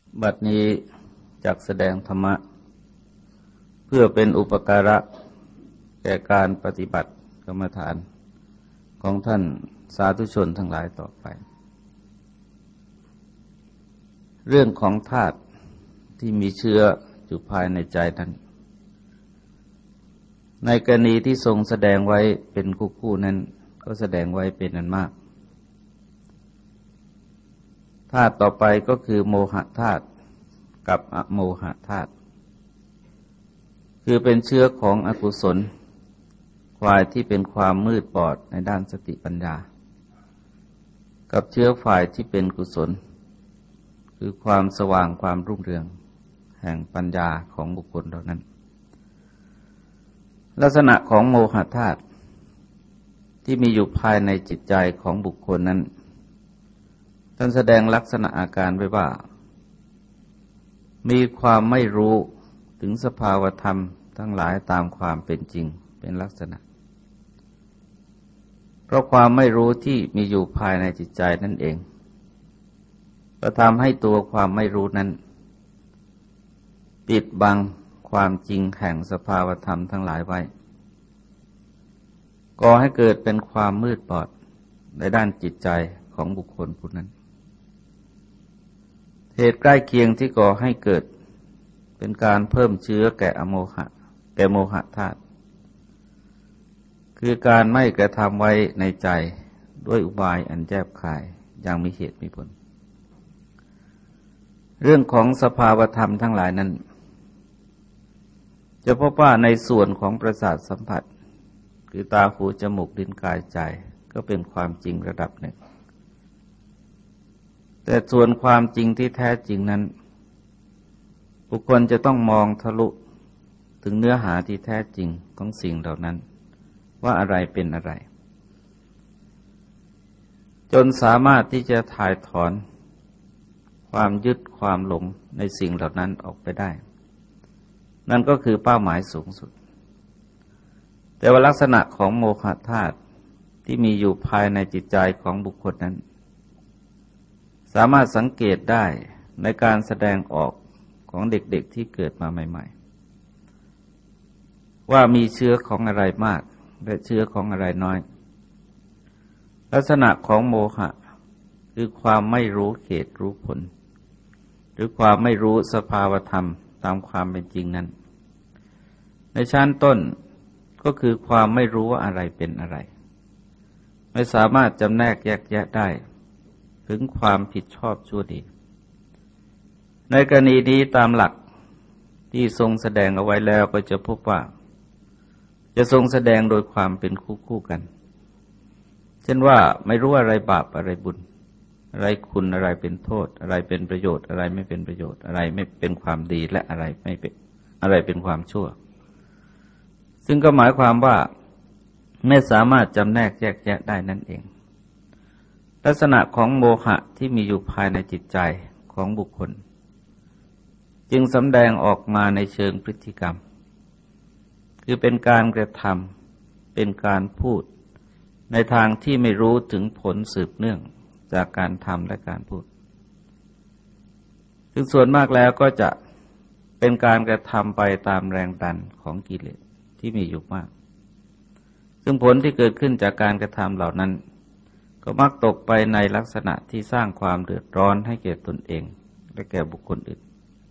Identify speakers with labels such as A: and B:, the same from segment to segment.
A: บัดนี้จักแสดงธรรมะเพื่อเป็นอุปการะแก่การปฏิบัติกรรมฐานของท่านสาธุชนทั้งหลายต่อไปเรื่องของธาตุที่มีเชื้ออยู่ภายในใจนั้นในกรณีที่ทรงแสดงไว้เป็นคู่ๆนั้นก็แสดงไว้เป็นอันมากธาตุต่อไปก็คือโมหะธาตุกับอโมหะธาตุคือเป็นเชื้อของอกุศลฝ่ายที่เป็นความมืดบอดในด้านสติปัญญากับเชื้อฝ่ายที่เป็นกุศลคือความสว่างความรุ่งเรืองแห่งปัญญาของบุคคลเหล่านั้นลักษณะของโมหะธาตุที่มีอยู่ภายในจิตใจของบุคคลนั้นท่านแสดงลักษณะอาการไว้ว่ามีความไม่รู้ถึงสภาวธรรมทั้งหลายตามความเป็นจริงเป็นลักษณะเพราะความไม่รู้ที่มีอยู่ภายในจิตใจนั่นเองก็ทำให้ตัวความไม่รู้นั้นปิดบังความจริงแห่งสภาวธรรมทั้งหลายไว้ก่อให้เกิดเป็นความมืดบอดในด้านจิตใจของบุคคลผู้นั้นเหตุใกล้เคียงที่ก่อให้เกิดเป็นการเพิ่มเชื้อแก่โมหะธาตุคือการไม่กระทำไว้ในใจด้วยอุบายอันแยบคายอย่างมีเหตุมีผลเรื่องของสภาวธรรมทั้งหลายนั้นจะพบว่าในส่วนของประสาทสัมผัสคือตาหูจมูกลิ้นกายใจก็เป็นความจริงระดับหนึ่งแต่ส่วนความจริงที่แท้จริงนั้นบุคคลจะต้องมองทะลุถึงเนื้อหาที่แท้จริงของสิ่งเหล่านั้นว่าอะไรเป็นอะไรจนสามารถที่จะถ่ายถอนความยึดความหลงในสิ่งเหล่านั้นออกไปได้นั่นก็คือเป้าหมายสูงสุดแต่ว่าลักษณะของโมหะธาตุที่มีอยู่ภายในจิตใจของบุคคลนั้นสามารถสังเกตได้ในการแสดงออกของเด็กๆที่เกิดมาใหม่ๆว่ามีเชื้อของอะไรมากและเชื้อของอะไรน้อยลักษณะของโมหะคือความไม่รู้เหตุรู้ผลหรือความไม่รู้สภาวธรรมตามความเป็นจริงนั้นในชั้นต้นก็คือความไม่รู้ว่าอะไรเป็นอะไรไม่สามารถจำแนกแยกแยะได้ถึงความผิดชอบชั่วดีในกรณีนี้ตามหลักที่ทรงแสดงเอาไว้แล้วก็จะพบว่าจะทรงแสดงโดยความเป็นคู่กันเช่นว่าไม่รู้อะไรบาปอะไรบุญอะไรคุณอะไรเป็นโทษอะไรเป็นประโยชน์อะไรไม่เป็นประโยชน์อะไรไม่เป็นความดีและอะไรไม่เป็นอะไรเป็นความชั่วซึ่งก็หมายความว่าไม่สามารถจำแนกแยกแยะได้นั่นเองลักษณะของโมหะที่มีอยู่ภายในจิตใจของบุคคลจึงสำแดงออกมาในเชิงพฤติกรรมคือเป็นการกระทำเป็นการพูดในทางที่ไม่รู้ถึงผลสืบเนื่องจากการทำและการพูดซึ่งส่วนมากแล้วก็จะเป็นการกระทำไปตามแรงดันของกิเลสที่มีอยู่มากซึ่งผลที่เกิดขึ้นจากการกระทำเหล่านั้นก็มักตกไปในลักษณะที่สร้างความเดือดร้อนให้แก่ตนเองและแก่บุคคลอื่น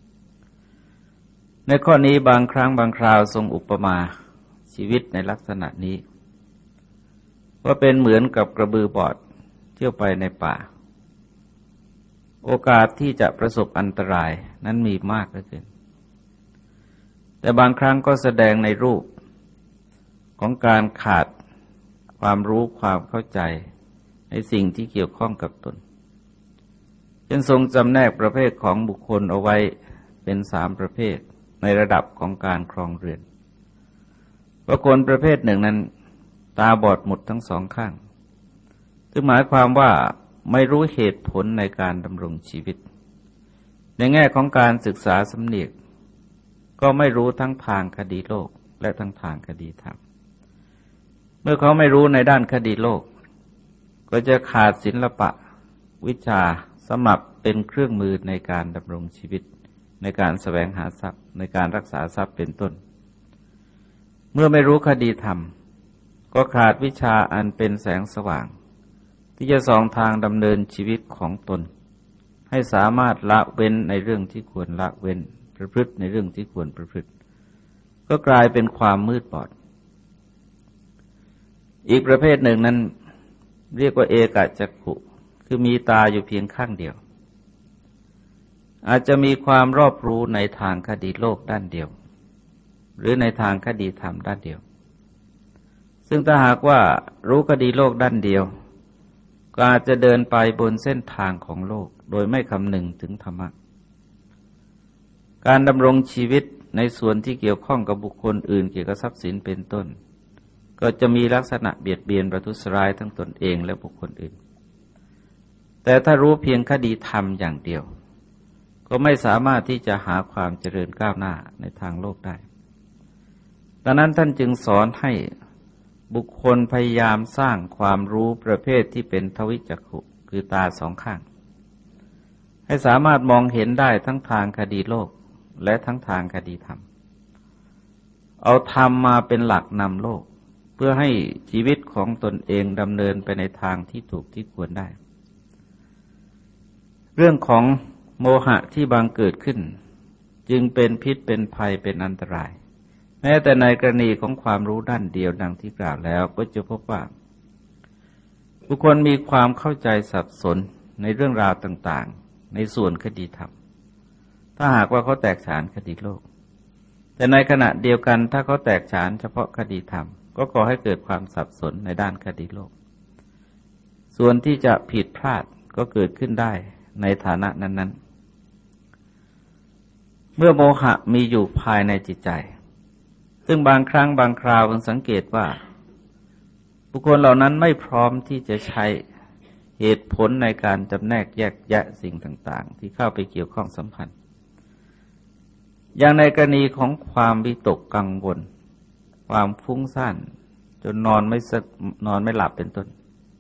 A: ในข้อนี้บางครั้งบางคราวทรงอุปมาชีวิตในลักษณะนี้ว่าเป็นเหมือนกับกระบือบอดเที่ยวไปในป่าโอกาสที่จะประสบอันตรายนั้นมีมากเหลือเกินแต่บางครั้งก็แสดงในรูปของการขาดความรู้ความเข้าใจในสิ่งที่เกี่ยวข้องกับตนจึงทรงจำแนกประเภทของบุคคลเอาไว้เป็น3ประเภทในระดับของการครองเรือนบุคคลประเภทหนึ่งนั้นตาบอดหมดทั้งสองข้างซึ่งหมายความว่าไม่รู้เหตุผลในการดำรงชีวิตในแง่ของการศึกษาสำเนียกก็ไม่รู้ทั้งทางคดีโลกและทั้งทางคดีธรรมเมื่อเขาไม่รู้ในด้านคดีโลกก็จะขาดศิลปะวิชาสำหรับเป็นเครื่องมือในการดำรงชีวิตในการแสวงหาทรัพย์ในการรักษาทรัพย์เป็นต้นเมื่อไม่รู้คดีธรรมก็ขาดวิชาอันเป็นแสงสว่างที่จะส่องทางดำเนินชีวิตของตนให้สามารถละเว้นในเรื่องที่ควรละเว้นประพฤติในเรื่องที่ควรประพฤติก็กลายเป็นความมืดบอดอีกประเภทหนึ่งนั้นเรียกว่าเอกจักขุคือมีตาอยู่เพียงข้างเดียวอาจจะมีความรอบรู้ในทางคดีโลกด้านเดียวหรือในทางคดีธรรมด้านเดียวซึ่งถ้าหากว่ารู้คดีโลกด้านเดียวก็อาจจะเดินไปบนเส้นทางของโลกโดยไม่คำนึงถึงธรรมะการดำรงชีวิตในส่วนที่เกี่ยวข้องกับบุคคลอื่นเกี่ยวกับทรัพย์สินเป็นต้นก็จะมีลักษณะเบียดเบียนประทุษร้ายทั้งตนเองและบุคคลอื่นแต่ถ้ารู้เพียงคดีธรรมอย่างเดียวก็ไม่สามารถที่จะหาความเจริญก้าวหน้าในทางโลกได้ดังนั้นท่านจึงสอนให้บุคคลพยายามสร้างความรู้ประเภทที่เป็นทวิจักขุคือตาสองข้างให้สามารถมองเห็นได้ทั้งทางคดีโลกและทั้งทางคดีธรรมเอาธรรมมาเป็นหลักนำโลกเพื่อให้ชีวิตของตนเองดำเนินไปในทางที่ถูกที่ควรได้เรื่องของโมหะที่บังเกิดขึ้นจึงเป็นพิษเป็นภัยเป็นอันตรายแม้แต่ในกรณีของความรู้ด้านเดียวดังที่กล่าวแล้วก็จะพบว่าบุคคลมีความเข้าใจสับสนในเรื่องราวต่างๆในส่วนคดีธรรมถ้าหากว่าเขาแตกฉานคดีโลกแต่ในขณะเดียวกันถ้าเขาแตกฉานเฉพาะคดีธรรมก็ก่อให้เกิดความสับสนในด้านคดีโลกส่วนที่จะผิดพลาดก็เกิดขึ้นได้ในฐานะนั้นๆเมื่อโมหะมีอยู่ภายในจิตใจซึ่งบางครั้งบางคราวสังเกตว่าบุคคลเหล่านั้นไม่พร้อมที่จะใช้เหตุผลในการจำแนกแยกแยะสิ่งต่างๆที่เข้าไปเกี่ยวข้องสัมพันธ์อย่างในกรณีของความวิตกกังวลความฟุ้งซ่านจนนอนไม่หลับเป็นต้น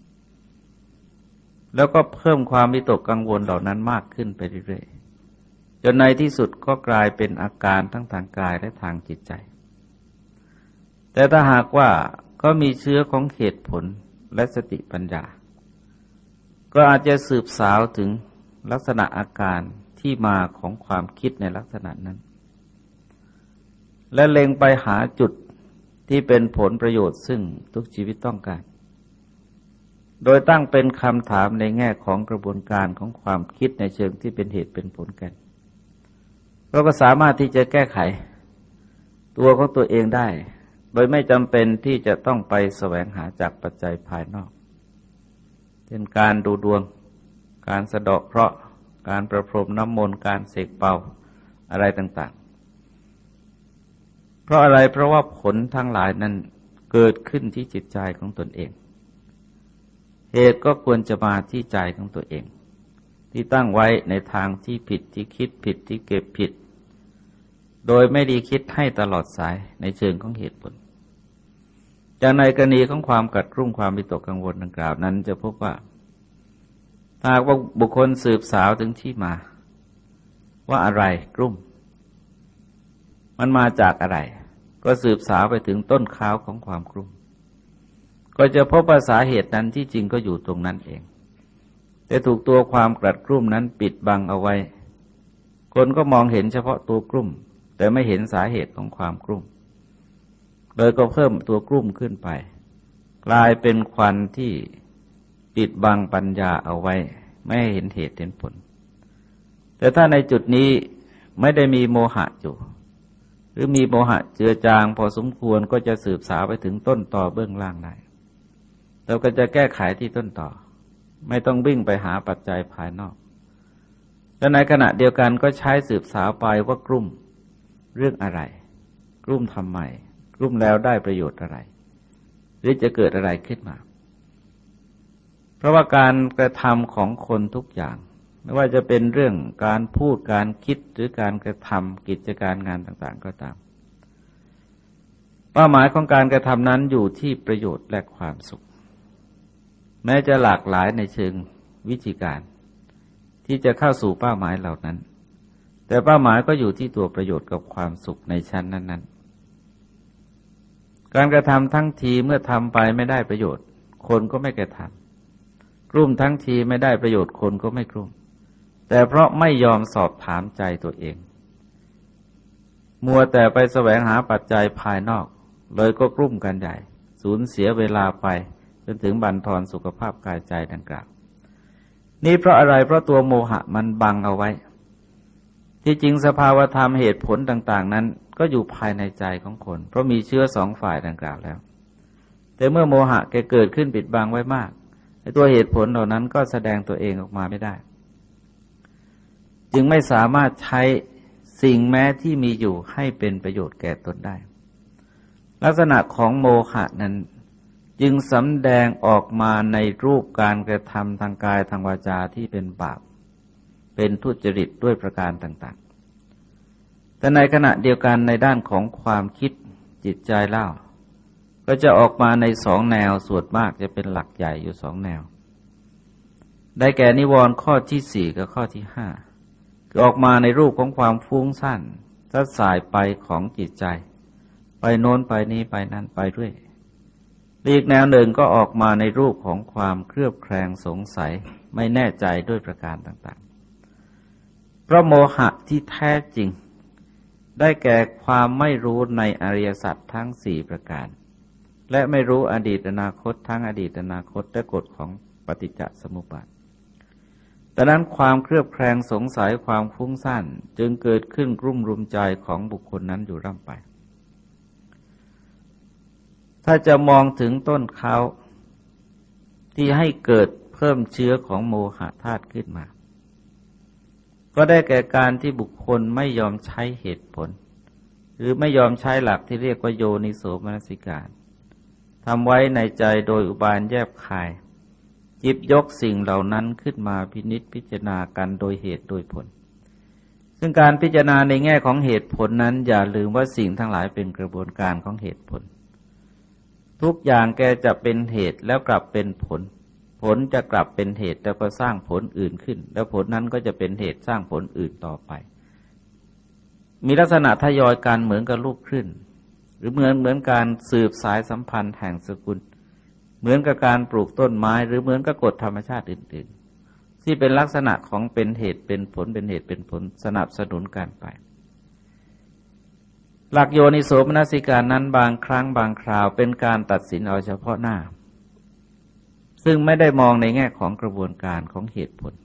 A: แล้วก็เพิ่มความวิตกกังวลเหล่านั้นมากขึ้นไปเรื่อยๆจนในที่สุดก็กลายเป็นอาการทั้งทางกายและทางจิตใจแต่ถ้าหากว่าก็มีเชื้อของเหตุผลและสติปัญญาก็อาจจะสืบสาวถึงลักษณะอาการที่มาของความคิดในลักษณะนั้นและเล็งไปหาจุดที่เป็นผลประโยชน์ซึ่งทุกชีวิตต้องการโดยตั้งเป็นคำถามในแง่ของกระบวนการของความคิดในเชิงที่เป็นเหตุเป็นผลกันเราก็สามารถที่จะแก้ไขตัวของตัวเองได้โดยไม่จำเป็นที่จะต้องไปแสวงหาจากปัจจัยภายนอกเช่นการดูดวงการสะเดาะเคราะห์การประพรมน้ำมนต์การเสกเป่าอะไรต่างๆเพราะอะไรเพราะว่าผลทั้งหลายนั้นเกิดขึ้นที่จิตใจของตนเองเหตุก็ควรจะมาที่ใจของตัวเองที่ตั้งไว้ในทางที่ผิดที่คิดผิดที่เก็บผิดโดยไม่ได้คิดให้ตลอดสายในเชิงของเหตุผลจากในกรณีของความกัดกรุ่มความวิตกกังวลดังกล่าวนั้นจะพบว่าหากว่าบุคคลสืบสาวถึงที่มาว่าอะไรกรุ่มมันมาจากอะไรก็สืบสาวไปถึงต้นข้าวของความกรุ่มก็จะพบว่าสาเหตุนั้นที่จริงก็อยู่ตรงนั้นเองแต่ถูกตัวความกัดกรุ่มนั้นปิดบังเอาไว้คนก็มองเห็นเฉพาะตัวกรุ่มแต่ไม่เห็นสาเหตุของความกรุ่มโดยก็เพิ่มตัวกรุ่มขึ้นไปกลายเป็นควันที่ปิดบังปัญญาเอาไว้ไม่ให้เห็นเหตุเห็นผลแต่ถ้าในจุดนี้ไม่ได้มีโมหะอยู่หรือมีโมหะเจือจางพอสมควรก็จะสืบสาวไปถึงต้นตอเบื้องล่างได้เราก็จะแก้ไขที่ต้นตอไม่ต้องวิ่งไปหาปัจจัยภายนอกและในขณะเดียวกันก็ใช้สืบสาวไปว่ากลุ่มเรื่องอะไรกลุ่มทำไมกลุ่มแล้วได้ประโยชน์อะไรหรือจะเกิดอะไรขึ้นมาเพราะว่าการกระทำของคนทุกอย่างไม่ว่าจะเป็นเรื่องการพูดการคิดหรือการกระทำกิจการงานต่างๆก็ตามเป้าหมายของการกระทำนั้นอยู่ที่ประโยชน์และความสุขแม้จะหลากหลายในเชิงวิธีการทที่จะเข้าสู่เป้าหมายเหล่านั้นแต่เป้าหมายก็อยู่ที่ตัวประโยชน์กับความสุขในชั้นนั้นๆการกระทำทั้งทีเมื่อทำไปไม่ได้ประโยชน์คนก็ไม่กระทำกลุ่มทั้งทีไม่ได้ประโยชน์คนก็ไม่กลุ่มแต่เพราะไม่ยอมสอบถามใจตัวเองมัวแต่ไปแสวงหาปัจจัยภายนอกเลยก็กลุ่มกันใหญ่สูญเสียเวลาไปจนถึงบั่นทอนสุขภาพกายใจดังกล่าวนี่เพราะอะไรเพราะตัวโมหะมันบังเอาไว้ที่จริงสภาวธรรมเหตุผลต่างๆนั้นก็อยู่ภายในใจของคนเพราะมีเชื้อสองฝ่ายดังกล่าวแล้วแต่เมื่อโมหะแกเกิดขึ้นปิดบังไว้มากไอ้ตัวเหตุผลเหล่านั้นก็แสดงตัวเองออกมาไม่ได้จึงไม่สามารถใช้สิ่งแม้ที่มีอยู่ให้เป็นประโยชน์แก่ตนได้ลักษณะของโมหะนั้นจึงสำแดงออกมาในรูปการกระทำทางกายทางวาจาที่เป็นบาปเป็นทุจริตด้วยประการต่างๆแต่ในขณะเดียวกันในด้านของความคิดจิตใจเล่าก็จะออกมาในสองแนวส่วนมากจะเป็นหลักใหญ่อยู่สองแนวได้แก่นิวรณ์ข้อที่สี่กับข้อที่ห้าคือออกมาในรูปของความฟุ้งซ่านซัดสายไปของจิตใจไปโน้นไปนี้ไปนั่นไปเรื่อยอีกแนวหนึ่งก็ออกมาในรูปของความเครือบแคลงสงสัยไม่แน่ใจด้วยประการต่างๆเพราะโมหะที่แท้จริงได้แก่ความไม่รู้ในอริยสัจทั้งสี่ประการและไม่รู้อดีตอนาคตทั้งอดีตอนาคตและกฎของปฏิจจสมุปบาทดังนั้นความเครือบแคลงสงสัยความฟุ้งซ่านจึงเกิดขึ้นกลุ่มรุมใจของบุคคลนั้นอยู่ร่ำไปถ้าจะมองถึงต้นเขาที่ให้เกิดเพิ่มเชื้อของโมหะธาตุขึ้นมาก็ได้แก่การที่บุคคลไม่ยอมใช้เหตุผลหรือไม่ยอมใช้หลักที่เรียกว่าโยนิโสมนสิการทำไว้ในใจโดยอุบายแยบคายหยิบยกสิ่งเหล่านั้นขึ้นมาพินิจพิจารณากันโดยเหตุโดยผลซึ่งการพิจารณาในแง่ของเหตุผลนั้นอย่าลืมว่าสิ่งทั้งหลายเป็นกระบวนการของเหตุผลทุกอย่างแกจะเป็นเหตุแล้วกลับเป็นผลผลจะกลับเป็นเหตุแล้วก็สร้างผลอื่นขึ้นแล้วผลนั้นก็จะเป็นเหตุสร้างผลอื่นต่อไปมีลักษณะทยอยการเหมือนกับลูกคลื่นหรือเหมือนการสืบสายสัมพันธ์แห่งสกุลเหมือนกับการปลูกต้นไม้หรือเหมือนกับกฎธรรมชาติอื่นๆที่เป็นลักษณะของเป็นเหตุเป็นผลเป็นเหตุเป็นผลสนับสนุนกันไปหลักโยนิโสมนสิการนั้นบางครั้งบางคราวเป็นการตัดสินเอาเฉพาะหน้าซึ่งไม่ได้มองในแง่ของกระบวนการของเหตุผล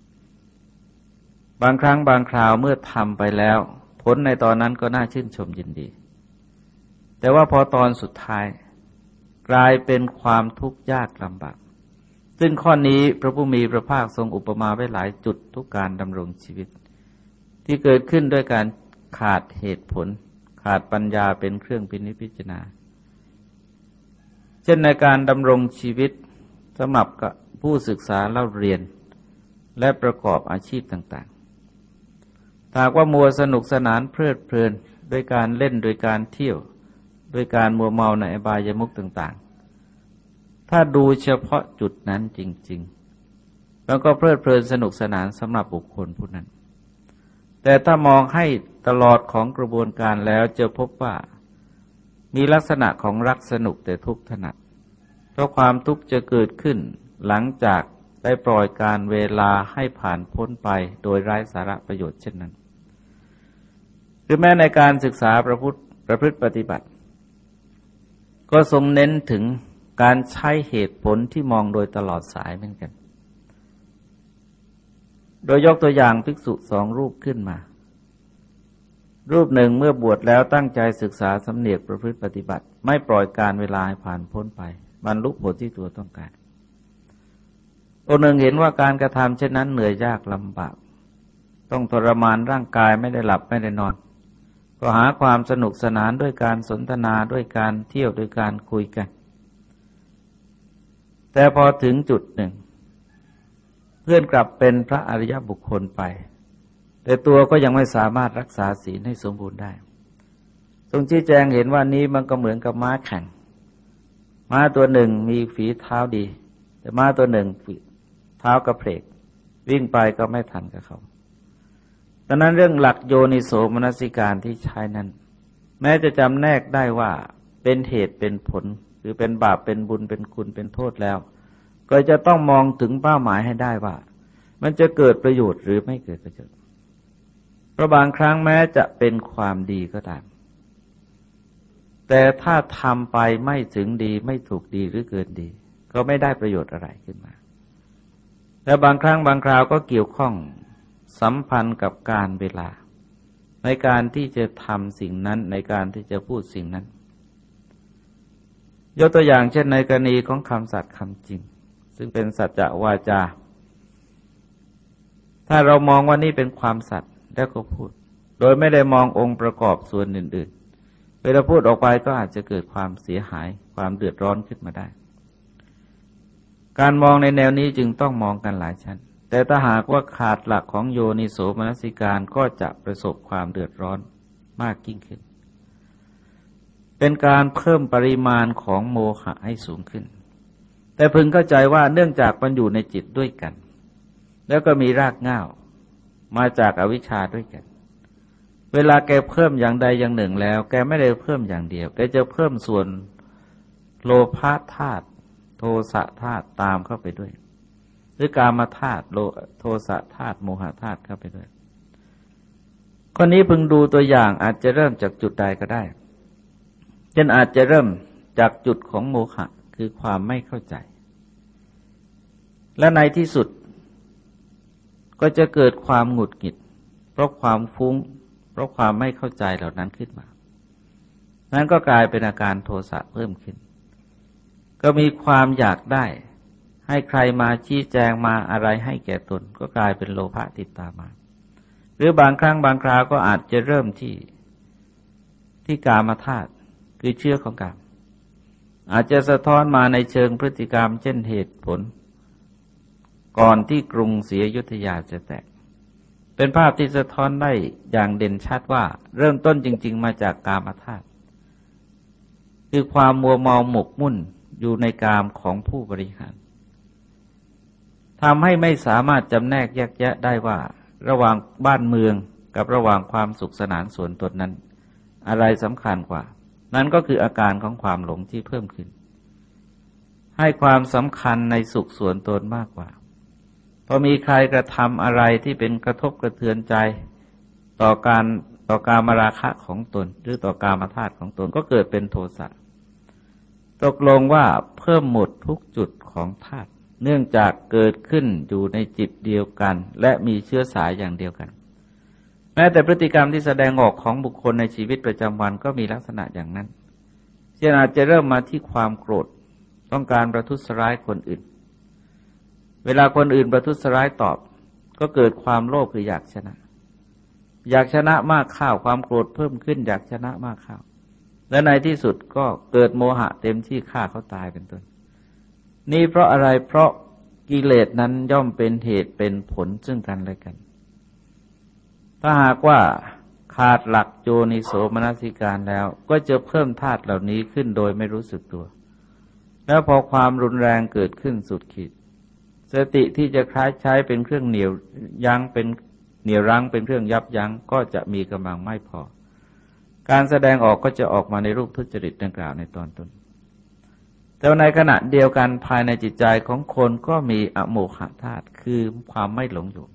A: บางครั้งบางคราวเมื่อทำไปแล้วผลในตอนนั้นก็น่าชื่นชมยินดีแต่ว่าพอตอนสุดท้ายกลายเป็นความทุกข์ยากลำบากซึ่งข้อนี้พระผู้มีพระภาคทรงอุปมาไว้หลายจุดทุกการดำรงชีวิตที่เกิดขึ้นด้วยการขาดเหตุผลขาดปัญญาเป็นเครื่องพินิจพิจารณาเช่นในการดำรงชีวิตสำหรับผู้ศึกษาเล่าเรียนและประกอบอาชีพต่างๆหากว่ามัวสนุกสนานเพลิดเพลินด้วยการเล่นโดยการเที่ยวด้วยการมัวเมาในอบายมุขต่างๆถ้าดูเฉพาะจุดนั้นจริงๆแล้วก็เพลิดเพลินสนุกสนานสำหรับบุคคลผู้นั้นแต่ถ้ามองให้ตลอดของกระบวนการแล้วจะพบว่ามีลักษณะของรักสนุกแต่ทุกข์ถนัดเพราะความทุกข์จะเกิดขึ้นหลังจากได้ปล่อยการเวลาให้ผ่านพ้นไปโดยไร้สาระประโยชน์เช่นนั้นหรือแม้ในการศึกษาประพฤติปฏิบัติก็ทรงเน้นถึงการใช้เหตุผลที่มองโดยตลอดสายเหมือนกันโดยยกตัวอย่างภิกษุสองรูปขึ้นมารูปหนึ่งเมื่อบวชแล้วตั้งใจศึกษาสำเนียกประพฤติปฏิบัติไม่ปล่อยการเวลาให้ผ่านพ้นไปบรรลุผลที่ตัวต้องการตัวหนึ่งเห็นว่าการกระทำเช่นนั้นเหนื่อยยากลำบากต้องทรมานร่างกายไม่ได้หลับไม่ได้นอนก็หาความสนุกสนานด้วยการสนทนาด้วยการเที่ยวด้วยการคุยกันแต่พอถึงจุดหนึ่งเพื่อนกลับเป็นพระอริยบุคคลไปแต่ตัวก็ยังไม่สามารถรักษาศีลให้สมบูรณ์ได้ทรงชี้แจงเห็นว่านี้มันก็เหมือนกับม้าแข่งม้าตัวหนึ่งมีฝีเท้าดีแต่ม้าตัวหนึ่งฝีเท้ากระเพกวิ่งไปก็ไม่ทันกับเขาดังนั้นเรื่องหลักโยนิโสมนสิการที่ใช้นั้นแม้จะจำแนกได้ว่าเป็นเหตุเป็นผลหรือเป็นบาปเป็นบุญเป็นคุณเป็นโทษแล้วก็จะต้องมองถึงเป้าหมายให้ได้ว่ามันจะเกิดประโยชน์หรือไม่เกิดประโยชน์เพราะบางครั้งแม้จะเป็นความดีก็ตามแต่ถ้าทำไปไม่ถึงดีไม่ถูกดีหรือเกินดีก็ไม่ได้ประโยชน์อะไรขึ้นมาและบางครั้งบางคราวก็เกี่ยวข้องสัมพันธ์กับการเวลาในการที่จะทำสิ่งนั้นในการที่จะพูดสิ่งนั้นยกตัวอย่างเช่นในกรณีของคำสัตย์คำจริงซึ่งเป็นสัจจวาจาถ้าเรามองว่านี่เป็นความสัตย์แล้วก็พูดโดยไม่ได้มององค์ประกอบส่วนอื่นๆเวลาพูดออกไปก็อาจจะเกิดความเสียหายความเดือดร้อนขึ้นมาได้การมองในแนวนี้จึงต้องมองกันหลายชั้นแต่ถ้าหากว่าขาดหลักของโยนิโสมนสิการก็จะประสบความเดือดร้อนมากยิ่งขึ้นเป็นการเพิ่มปริมาณของโมหะให้สูงขึ้นแต่พึงเข้าใจว่าเนื่องจากมันอยู่ในจิตด้วยกันแล้วก็มีรากเหง้ามาจากอวิชชาด้วยกันเวลาแกเพิ่มอย่างใดอย่างหนึ่งแล้วแกไม่ได้เพิ่มอย่างเดียวแกจะเพิ่มส่วนโลภะธาตุโทสะธาตุตามเข้าไปด้วยหรือกามธาตุโทสะธาตุโมหะธาตุเข้าไปด้วยข้อนี้พึงดูตัวอย่างอาจจะเริ่มจากจุดใดก็ได้เช่นอาจจะเริ่มจากจุดของโมหะคือความไม่เข้าใจและในที่สุดก็จะเกิดความหงุดหงิดเพราะความฟุ้งเพราะความไม่เข้าใจเหล่านั้นขึ้นมานั้นก็กลายเป็นอาการโทสะเพิ่มขึ้นก็มีความอยากได้ให้ใครมาชี้แจงมาอะไรให้แก่ตนก็กลายเป็นโลภะติดตามมาหรือบางครั้งบางคราวก็อาจจะเริ่มที่กามธาตุคือเชื้อของกามอาจจะสะท้อนมาในเชิงพฤติกรรมเช่นเหตุผลก่อนที่กรุงศรีอยุธยาจะแตกเป็นภาพที่สะท้อนได้อย่างเด่นชัดว่าเริ่มต้นจริงๆมาจากกามธาตุคือความมัวเมาหมกมุ่นอยู่ในกามของผู้บริหารทำให้ไม่สามารถจำแนกแยกแยะได้ว่าระหว่างบ้านเมืองกับระหว่างความสุขสนานส่วนตนนั้นอะไรสำคัญกว่านั่นก็คืออาการของความหลงที่เพิ่มขึ้นให้ความสำคัญในสุขส่วนตนมากกว่าพอมีใครกระทำอะไรที่เป็นกระทบกระเทือนใจต่อการมราคะของตนหรือต่อกามธาตุของตนก็เกิดเป็นโทสะตกลงว่าเพิ่มหมดทุกจุดของธาตุเนื่องจากเกิดขึ้นอยู่ในจิตเดียวกันและมีเชื้อสายอย่างเดียวกันแม้แต่พฤติกรรมที่แสดงออกของบุคคลในชีวิตประจำวันก็มีลักษณะอย่างนั้นเช่นอาจจะเริ่มมาที่ความโกรธต้องการประทุษร้ายคนอื่นเวลาคนอื่นประทุษร้ายตอบก็เกิดความโลภคืออยากชนะมากข้าวความโกรธเพิ่มขึ้นอยากชนะมากข้าวและในที่สุดก็เกิดโมหะเต็มที่ฆ่าเขาตายเป็นต้นนี่เพราะอะไรเพราะกิเลสนั้นย่อมเป็นเหตุเป็นผลซึ่งกันและกันถ้าหากว่าขาดหลักโยนิโสมนสิการแล้วก็จะเพิ่มธาตุเหล่านี้ขึ้นโดยไม่รู้สึกตัวแล้วพอความรุนแรงเกิดขึ้นสุดขีดสติที่จะใช้เป็นเครื่องเหนี่ยวยั้งเป็นเหนี่ยวรั้งเป็นเครื่องยับยั้งก็จะมีกำลังไม่พอการแสดงออกก็จะออกมาในรูปทุจริตดังกล่าวในตอนต้นแต่ในขณะเดียวกันภายในจิตใจของคนก็มีอโมฆะธาตุคือความไม่หลงอยู่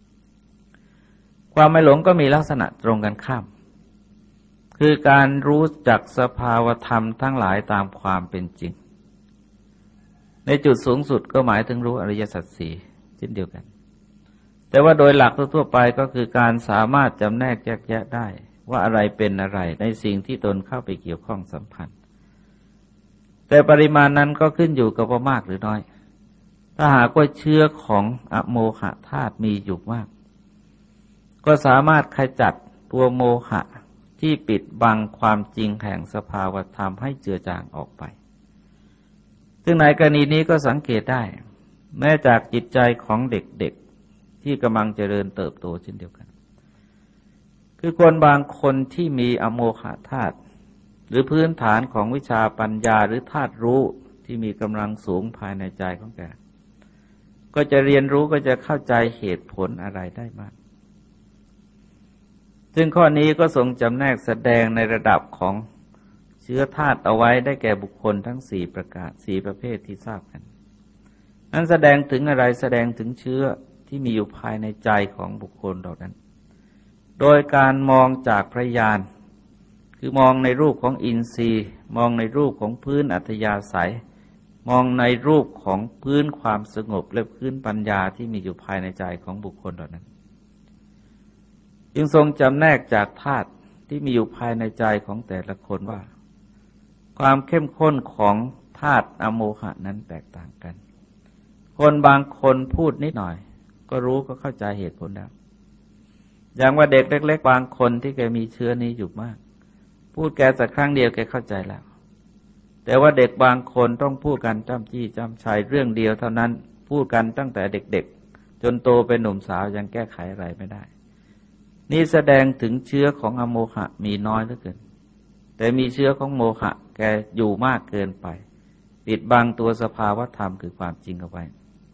A: ความไม่หลงก็มีลักษณะตรงกันข้ามคือการรู้จักสภาวธรรมทั้งหลายตามความเป็นจริงในจุดสูงสุดก็หมายถึงรู้อริยสัจสี่เช่นเดียวกันแต่ว่าโดยหลักทั่วไปก็คือการสามารถจำแนกแยกแยะได้ว่าอะไรเป็นอะไรในสิ่งที่ตนเข้าไปเกี่ยวข้องสัมพันธ์แต่ปริมาณนั้นก็ขึ้นอยู่กับว่ามากหรือน้อยถ้าหากว่าเชื้อของอโมหะธาตุมีอยู่มากก็สามารถขจัดตัวโมหะที่ปิดบังความจริงแห่งสภาวธรรมให้เจือจางออกไปซึ่งในกรณีนี้ก็สังเกตได้แม้จากจิตใจของเด็กๆที่กำลังเจริญเติบโตเช่นเดียวกันคือคนบางคนที่มีอโมหะธาตุหรือพื้นฐานของวิชาปัญญาหรือธาตุรู้ที่มีกำลังสูงภายในใจของแกก็จะเรียนรู้ก็จะเข้าใจเหตุผลอะไรได้มากซึ่งข้อนี้ก็ทรงจำแนกแสดงในระดับของเชื้อธาตุเอาไว้ได้แก่บุคคลทั้ง4ประการ4ประเภทที่ทราบกันนั้นแสดงถึงอะไรแสดงถึงเชื้อที่มีอยู่ภายในใจของบุคคลเหล่านั้นโดยการมองจากพระญาณคือมองในรูปของอินทรีย์มองในรูปของพื้นอัธยาศัยมองในรูปของพื้นความสงบและพื้นปัญญาที่มีอยู่ภายในใจของบุคคลเหล่านั้นจึงทรงจำแนกจากธาตุที่มีอยู่ภายในใจของแต่ละคนว่าความเข้มข้นของธาตุอโมหะนั้นแตกต่างกันคนบางคนพูดนิดหน่อยก็รู้ก็เข้าใจเหตุผลแล้วอย่างว่าเด็กเล็กๆบางคนที่แกมีเชื้อนี้อยู่มากพูดแกสักครั้งเดียวแกเข้าใจแล้วแต่ว่าเด็กบางคนต้องพูดกันจ้ำจี้จ้ำชัยเรื่องเดียวเท่านั้นพูดกันตั้งแต่เด็กๆจนโตเป็นหนุ่มสาวยังแก้ไขอะไรไม่ได้นี่แสดงถึงเชื้อของอโมหะมีน้อยเหลือเกินแต่มีเชื้อของโมหะแกอยู่มากเกินไปปิดบังตัวสภาวธรรมคือความจริงเอาไว้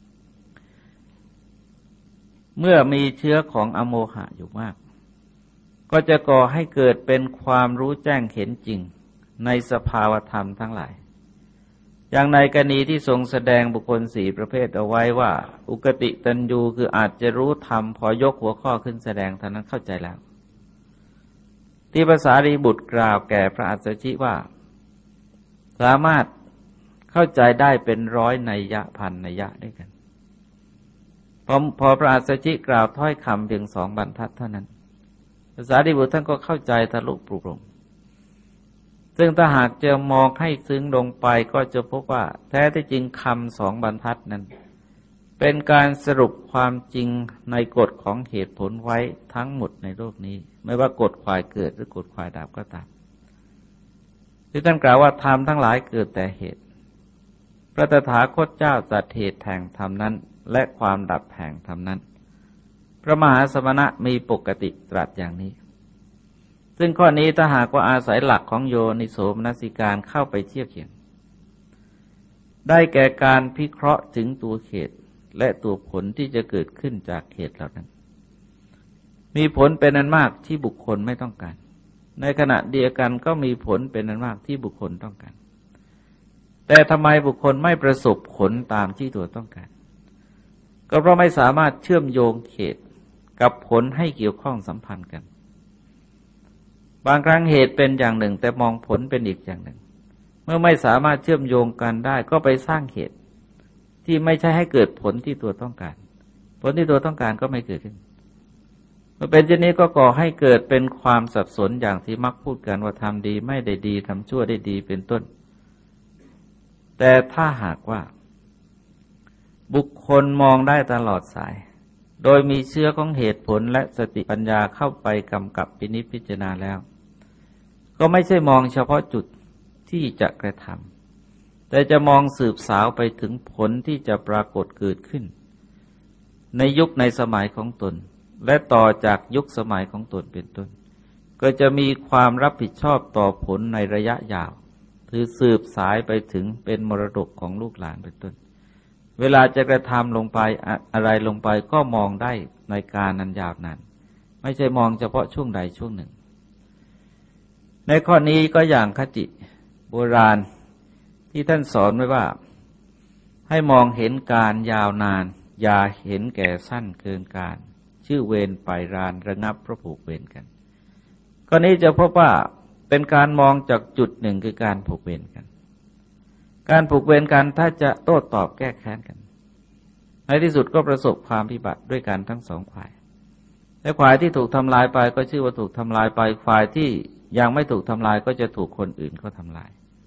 A: เมื่อมีเชื้อของอโมหะอยู่มากก็จะก่อให้เกิดเป็นความรู้แจ้งเห็นจริงในสภาวธรรมทั้งหลายอย่างในกรณีที่ทรงแสดงบุคคล4ประเภทเอาไว้ว่าอุกติตัญญูคืออาจจะรู้ธรรมพอยกหัวข้อขึ้นแสดงเท่านั้นเข้าใจแล้วที่ภาษารีบุตรกล่าวแก่พระอัสสชิว่าสามารถเข้าใจได้เป็นร้อยนัยยะพันนัยยะด้วยกันพอพระอัสสชิกล่าวถ้อยคำเพียง2 บรรทัดเท่านั้นภาษารีบุตรท่านก็เข้าใจทะลุปรุโปร่งซึ่งถ้าหากจะมองให้ซึ้งลงไปก็จะพบว่าแท้ที่จริงคำ2 บรรทัดนั้นเป็นการสรุปความจริงในกฎของเหตุผลไว้ทั้งหมดในโลกนี้ไม่ว่ากฎควายเกิดหรือกฎควายดับก็ตามที่ท่านกล่าวว่าธรรมทั้งหลายเกิดแต่เหตุพระตถาคตเจ้าตรัสเหตุแห่งธรรมนั้นและความดับแห่งธรรมนั้นพระมหาสมณะมีปกติตรัสอย่างนี้ซึ่งข้อนี้ถ้าหากว่าอาศัยหลักของโยนิโสมนสิการเข้าไปเทียบเคียงได้แก่การพิเคราะห์ถึงตัวเหตุและตัวผลที่จะเกิดขึ้นจากเหตุเหล่านั้นมีผลเป็นอันมากที่บุคคลไม่ต้องการในขณะเดียวกันก็มีผลเป็นอันมากที่บุคคลต้องการแต่ทำไมบุคคลไม่ประสบผลตามที่ตัวต้องการก็เพราะไม่สามารถเชื่อมโยงเหตุกับผลให้เกี่ยวข้องสัมพันธ์กันบางครั้งเหตุเป็นอย่างหนึ่งแต่มองผลเป็นอีกอย่างหนึ่งเมื่อไม่สามารถเชื่อมโยงกันได้ก็ไปสร้างเหตุที่ไม่ใช่ให้เกิดผลที่ตัวต้องการผลที่ตัวต้องการก็ไม่เกิดขึ้นเมื่อเป็นเช่นนี้ก็ก่อให้เกิดเป็นความสับสนอย่างที่มักพูดกันว่าทำดีไม่ได้ดีทำชั่วได้ดีเป็นต้นแต่ถ้าหากว่าบุคคลมองได้ตลอดสายโดยมีเชื้อของเหตุผลและสติปัญญาเข้าไปกำกับพินิจพิจารณาแล้วก็ไม่ใช่มองเฉพาะจุดที่จะกระทำแต่จะมองสืบสาวไปถึงผลที่จะปรากฏเกิดขึ้นในยุคในสมัยของตนและต่อจากยุคสมัยของตนเป็นต้นก็จะมีความรับผิดชอบต่อผลในระยะยาวคือสืบสายไปถึงเป็นมรดกของลูกหลานเป็นต้นเวลาจะกระทำลงไปอะไรลงไปก็มองได้ในการนั้นยาวนานไม่ใช่มองเฉพาะช่วงใดช่วงหนึ่งในข้อนี้ก็อย่างคติโบราณที่ท่านสอนไว้ว่าให้มองเห็นการยาวนานอย่าเห็นแก่สั้นเกินการชื่อเวรไปรานระงับเพราะผูกเวรกันข้อนี้จะพบว่าเป็นการมองจากจุดหนึ่งคือการผูกเวรกันการผูกเวรกันถ้าจะโต้ตอบแก้แค้นกันในที่สุดก็ประสบความพิบัติด้วยกันทั้ง2 ฝ่ายและฝ่ายที่ถูกทำลายไปก็ชื่อว่าถูกทำลายไปฝ่ายที่ยังไม่ถูกทำลายก็จะถูกคนอื่นเขาทำลาย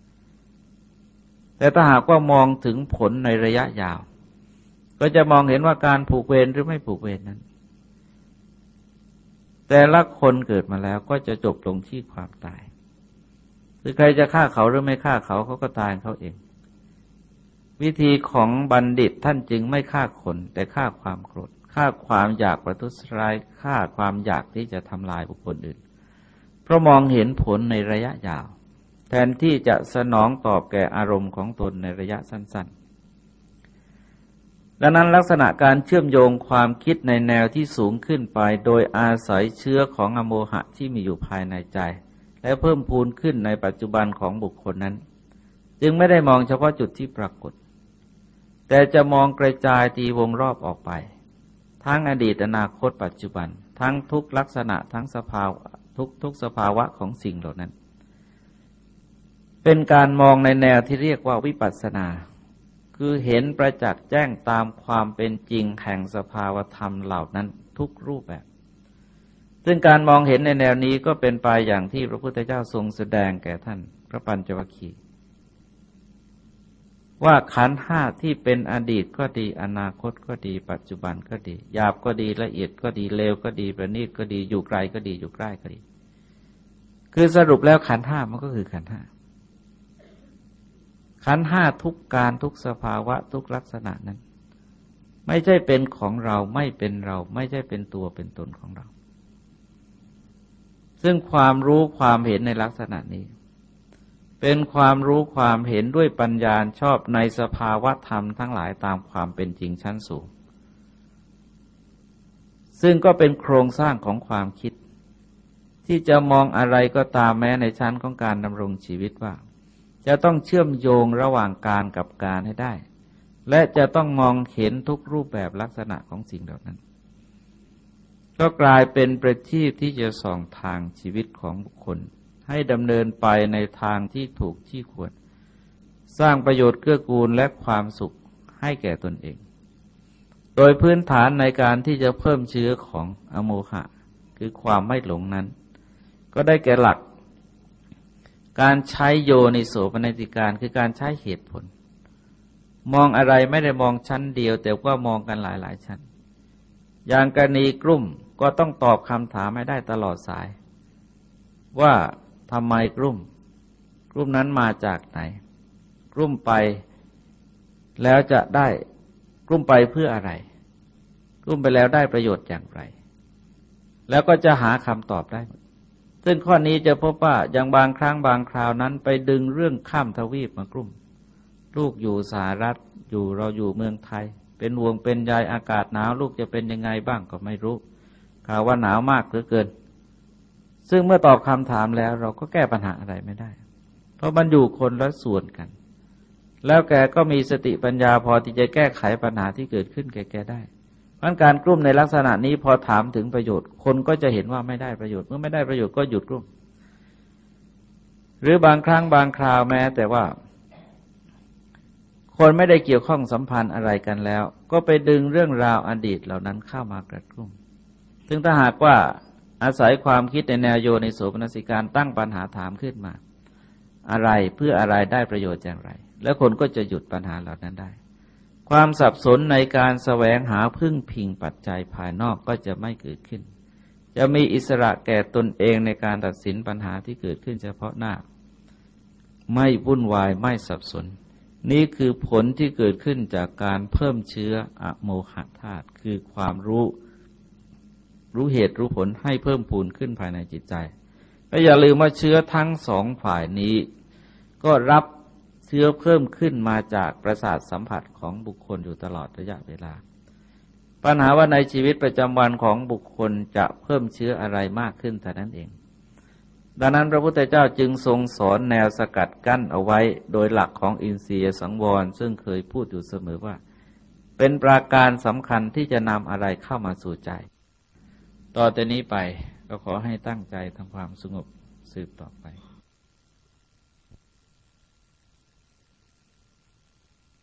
A: แต่ถ้าหากว่ามองถึงผลในระยะยาวก็จะมองเห็นว่าการผูกเวรหรือไม่ผูกเวรนั้นแต่ละคนเกิดมาแล้วก็จะจบลงที่ความตายคือใครจะฆ่าเขาหรือไม่ฆ่าเขาเขาก็ตายเขาเองวิธีของบัณฑิตท่านจึงไม่ฆ่าคนแต่ฆ่าความโกรธฆ่าความอยากประทุษร้ายฆ่าความอยากที่จะทำลายบุคคลอื่นเพราะมองเห็นผลในระยะยาวแทนที่จะสนองตอบแก่อารมณ์ของตนในระยะสั้นดังนั้นลักษณะการเชื่อมโยงความคิดในแนวที่สูงขึ้นไปโดยอาศัยเชื้อของอโมหะที่มีอยู่ภายในใจและเพิ่มพูนขึ้นในปัจจุบันของบุคคลนั้นจึงไม่ได้มองเฉพาะจุดที่ปรากฏแต่จะมองกระจายตีวงรอบออกไปทั้งอดีตอนาคตปัจจุบันทั้งทุกลักษณะทั้งสภาวะทุกสภาวะของสิ่งเหล่านั้นเป็นการมองในแนวที่เรียกว่าวิปัสสนาคือเห็นประจักษ์แจ้งตามความเป็นจริงแห่งสภาวธรรมเหล่านั้นทุกรูปแบบซึ่งการมองเห็นในแนวนี้ก็เป็นไปอย่างที่พระพุทธเจ้าทรงแสดงแก่ท่านพระปัญจวัคคีย์ว่าขันธ์ห้าที่เป็นอดีตก็ดีอนาคตก็ดีปัจจุบันก็ดีหยาบก็ดีละเอียดก็ดีเลวก็ดีประณีตก็ดีอยู่ไกลก็ดีอยู่ใกล้ก็ดีคือสรุปแล้วขันธ์ห้ามันก็คือขันธ์ห้าขันธ์ห้าทุกการทุกสภาวะทุกลักษณะนั้นไม่ใช่เป็นของเราไม่เป็นเราไม่ใช่เป็นตัวเป็นตนของเราซึ่งความรู้ความเห็นในลักษณะนี้เป็นความรู้ความเห็นด้วยปัญญาชอบในสภาวะธรรมทั้งหลายตามความเป็นจริงชั้นสูงซึ่งก็เป็นโครงสร้างของความคิดที่จะมองอะไรก็ตามแม้ในชั้นของการดำรงชีวิตว่าจะต้องเชื่อมโยงระหว่างการกับการให้ได้และจะต้องมองเห็นทุกรูปแบบลักษณะของสิ่งเหล่านั้นก็กลายเป็นประทีปที่จะส่องทางชีวิตของบุคคลให้ดำเนินไปในทางที่ถูกที่ควรสร้างประโยชน์เกื้อกูลและความสุขให้แก่ตนเองโดยพื้นฐานในการที่จะเพิ่มเชื้อของอโมหะคือความไม่หลงนั้นก็ได้แก่หลักการใช้โยนิโสมนสิการคือการใช้เหตุผลมองอะไรไม่ได้มองชั้นเดียวแต่ว่ามองกันหลายๆชั้นอย่างกรณีกลุ่มก็ต้องตอบคำถามให้ได้ตลอดสายว่าทำไมกลุ่มนั้นมาจากไหนกลุ่มไปแล้วจะได้กลุ่มไปเพื่ออะไรกลุ่มไปแล้วได้ประโยชน์อย่างไรแล้วก็จะหาคำตอบได้ซึ่งข้อนี้จะพบว่าอย่างบางครั้งบางคราวนั้นไปดึงเรื่องข้ามทวีปมากลุ่มลูกอยู่สหรัฐเราอยู่เมืองไทยเป็นห่วงเป็นใยอากาศหนาวลูกจะเป็นยังไงบ้างก็ไม่รู้ข่าวว่าหนาวมากเหลือเกินซึ่งเมื่อตอบคำถามแล้วเราก็แก้ปัญหาอะไรไม่ได้เพราะมันอยู่คนละส่วนกันแล้วแกก็มีสติปัญญาพอที่จะแก้ไขปัญหาที่เกิดขึ้นแกได้เพราะการกลุ่มในลักษณะนี้พอถามถึงประโยชน์คนก็จะเห็นว่าไม่ได้ประโยชน์เมื่อไม่ได้ประโยชน์ก็หยุดกลุ่มหรือบางครั้งบางคราวแม้แต่ว่าคนไม่ได้เกี่ยวข้องสัมพันธ์อะไรกันแล้วก็ไปดึงเรื่องราวอดีตเหล่านั้นเข้ามากระตุ้นซึ่งถ้าหากว่าอาศัยความคิดในแนวโยนิโสมนสิการตั้งปัญหาถามขึ้นมาอะไรเพื่ออะไรได้ประโยชน์อย่างไรแล้วคนก็จะหยุดปัญหาเหล่านั้นได้ความสับสนในการแสวงหาพึ่งพิงปัจจัยภายนอกก็จะไม่เกิดขึ้นจะมีอิสระแก่ตนเองในการตัดสินปัญหาที่เกิดขึ้นเฉพาะหน้าไม่วุ่นวายไม่สับสนนี่คือผลที่เกิดขึ้นจากการเพิ่มเชื้ออโมหะธาตุคือความรู้เหตุรู้ผลให้เพิ่มพูนขึ้นภายในจิตใจและอย่าลืมว่าเชื้อทั้งสองฝ่ายนี้ก็รับเชื้อเพิ่มขึ้นมาจากประสาทสัมผัสของบุคคลอยู่ตลอดระยะเวลาปัญหาว่าในชีวิตประจำวันของบุคคลจะเพิ่มเชื้ออะไรมากขึ้นแต่นั้นเองดังนั้นพระพุทธเจ้าจึงทรงสอนแนวสกัดกั้นเอาไว้โดยหลักของอินทรียสังวรซึ่งเคยพูดอยู่เสมอว่าเป็นปราการสำคัญที่จะนำอะไรเข้ามาสู่ใจต่อแต่นี้ไปก็ขอให้ตั้งใจทำความสงบสืบต่อไป